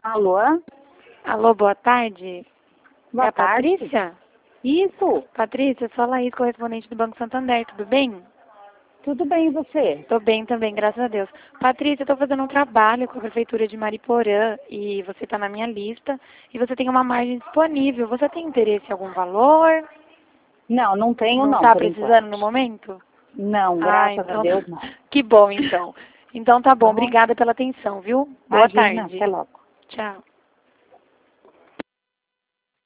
Alô? Alô, boa tarde. Boa é a tarde. Patrícia? Isso, Patrícia, eu sou a Laís, correspondente do Banco Santander, tudo bem? tudo bem e você? Tô bem também, graças a Deus. Patrícia, eu tô fazendo um trabalho com a Prefeitura de Mariporã e você tá na minha lista e você tem uma margem disponível. Você tem interesse em algum valor? Não, não tenho Não não, tá por precisando enquanto. no momento? Não, Ah, graças a então Deus não. que bom então. Então tá Tá bom, bom? obrigada pela atenção, viu? Boa Imagina, até tarde. logo. Tchau.